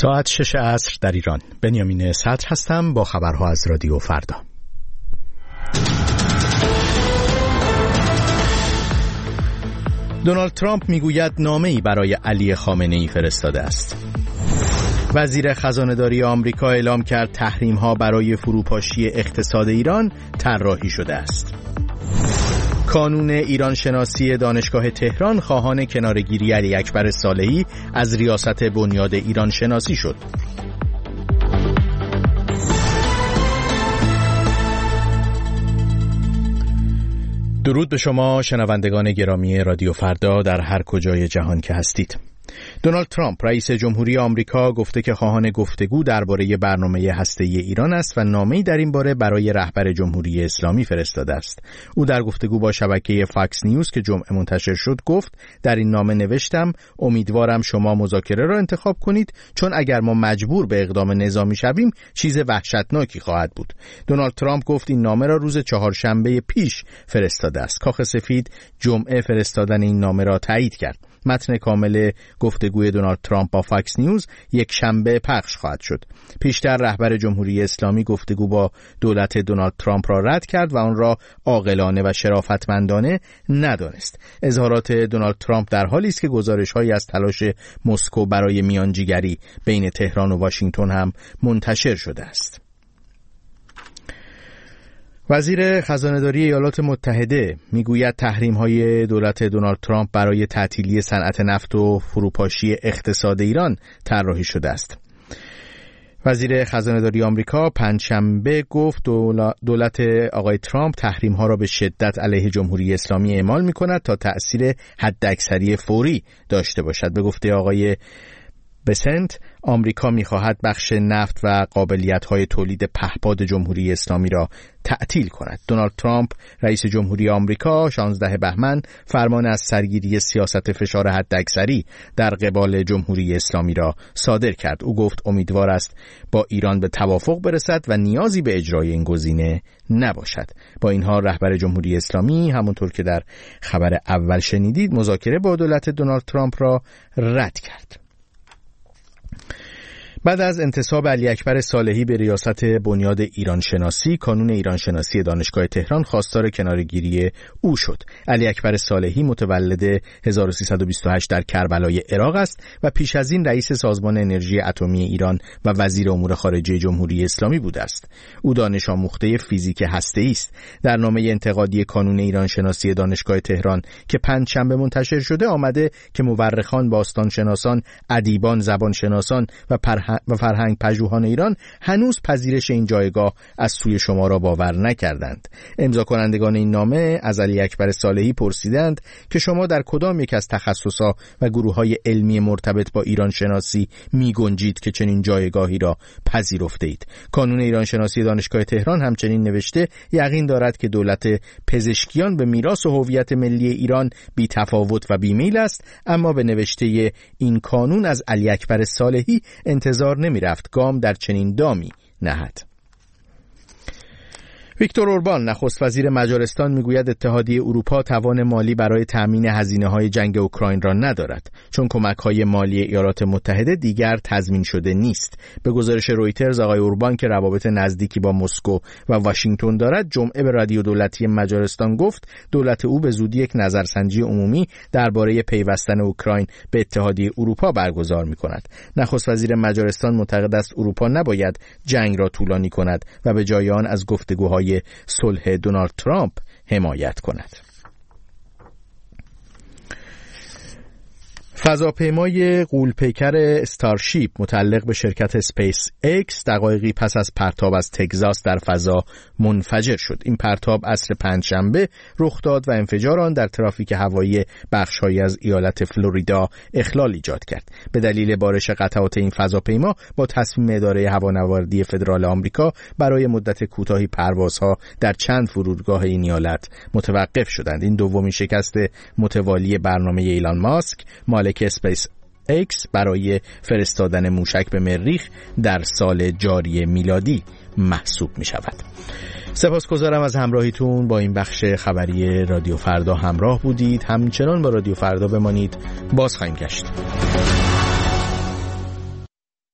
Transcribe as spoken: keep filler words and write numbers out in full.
ساعت شش عصر در ایران. بنیامین صدر هستم با خبرها از رادیو فردا. دونالد ترامپ میگوید نامه‌ای برای علی خامنه‌ای فرستاده است. وزیر خزانه‌داری آمریکا اعلام کرد تحریم‌ها برای فروپاشی اقتصاد ایران طراحی شده است. کانون ایران شناسی دانشگاه تهران خواهان کنارگیری علی اکبر صالحی از ریاست بنیاد ایران شناسی شد. درود به شما شنوندگان گرامی رادیو فردا در هر کجای جهان که هستید. دونالد ترامپ رئیس جمهوری آمریکا گفته که خواهان گفتگو درباره برنامه هسته‌ای ایران است و نامه‌ای در این باره برای رهبر جمهوری اسلامی فرستاده است. او در گفتگو با شبکه فاکس نیوز که جمعه منتشر شد گفت در این نامه نوشتم امیدوارم شما مذاکره را انتخاب کنید، چون اگر ما مجبور به اقدام نظامی شویم چیز وحشتناکی خواهد بود. دونالد ترامپ گفت این نامه را روز چهارشنبه پیش فرستاده است. کاخ سفید جمعه فرستادن این نامه را تایید کرد. متن کامل گفتگوی دونالد ترامپ با فاکس نیوز یک شنبه پخش خواهد شد. پیشتر رهبر جمهوری اسلامی گفتگو با دولت دونالد ترامپ را رد کرد و آن را عاقلانه و شرافتمندانه ندانست. اظهارات دونالد ترامپ در حالی است که گزارش‌هایی از تلاش مسکو برای میانجیگری بین تهران و واشنگتن هم منتشر شده است. وزیر خزانه‌داری ایالات متحده میگوید تحریم‌های دولت دونالد ترامپ برای تعطیلی صنعت نفت و فروپاشی اقتصاد ایران طراحی شده است. وزیر خزانه‌داری آمریکا پنجشنبه گفت دولت آقای ترامپ تحریم‌ها را به شدت علیه جمهوری اسلامی اعمال می‌کند تا تأثیر حداکثری فوری داشته باشد. به گفته آقای بسنت آمریکا می‌خواهد بخش نفت و قابلیت‌های تولید پهپاد جمهوری اسلامی را تعطیل کند. دونالد ترامپ رئیس جمهوری آمریکا شانزده بهمن فرمان از سرگیری سیاست فشار حداکثری در قبال جمهوری اسلامی را صادر کرد. او گفت امیدوار است با ایران به توافق برسد و نیازی به اجرای این گزینه نباشد. با این حال رهبر جمهوری اسلامی همونطور که در خبر اول شنیدید مذاکره با دولت دونالد ترامپ را رد کرد. بعد از انتصاب علی اکبر صالحی به ریاست بنیاد ایران شناسی، کانون ایران شناسی دانشگاه تهران خواستار کنارگیری او شد. علی اکبر صالحی متولد هزار و سیصد و بیست و هشت در کربلای عراق است و پیش از این رئیس سازمان انرژی اتمی ایران و وزیر امور خارجه جمهوری اسلامی بوده است. او دانش آموخته فیزیک هسته‌ای است. در نامه انتقادی کانون ایران شناسی دانشگاه تهران که پنجشنبه منتشر شده آمده که مورخان، باستانشناسان، ادیبان، زبانشناسان و پرهنگ و فرهنگ پژوهان ایران هنوز پذیرش این جایگاه از سوی شما را باور نکردند. امضا کنندگان این نامه از علی اکبر صالحی پرسیدند که شما در کدام یک از تخصصها و گروه‌های علمی مرتبط با ایران شناسی می گنجید که چنین جایگاهی را پذیرفته اید. کانون ایران شناسی دانشگاه تهران همچنین نوشته یقین دارد که دولت پزشکیان به میراث و هویت ملی ایران بی تفاوت و بیمیل است، اما به نوشته این کانون از علی اکبر صالحی انتظار نمی رفت گام در چنین دامی نهد. ویکتور اوربان نخست وزیر مجارستان میگوید اتحادیه اروپا توان مالی برای تأمین هزینه‌های جنگ اوکراین را ندارد، چون کمک‌های مالی ایالات متحده دیگر تضمین شده نیست. به گزارش رویترز آقای اوربان که روابط نزدیکی با مسکو و واشنگتن دارد جمعه به رادیو دولتی مجارستان گفت دولت او به زودی یک نظرسنجی عمومی درباره پیوستن اوکراین به اتحادیه اروپا برگزار می‌کند. نخست وزیر مجارستان معتقد است اروپا نباید جنگ را طولانی کند و به جای آن از گفتگوهای صلح دونالد ترامپ حمایت کند. فضاپیمای غول‌پیکر استارشیپ متعلق به شرکت اسپیس ایکس دقایقی پس از پرتاب از تگزاس در فضا منفجر شد. این پرتاب عصر پنجشنبه رخ داد و انفجار آن در ترافیک هوایی بخش‌هایی از ایالت فلوریدا اخلال ایجاد کرد. به دلیل بارش قطعات این فضاپیما با تصمیم اداره هوانوردی فدرال آمریکا برای مدت کوتاهی پروازها در چند فرودگاه این ایالت متوقف شدند. این دومین شکست متوالی برنامه ایلان ماسک مالک اسپیس ایکس برای فرستادن موشک به مریخ در سال جاری میلادی محسوب می شود. سپاسگزارم از همراهیتون با این بخش خبری رادیو فردا همراه بودید. همچنان با رادیو فردا بمانید، باز خواهیم گشت.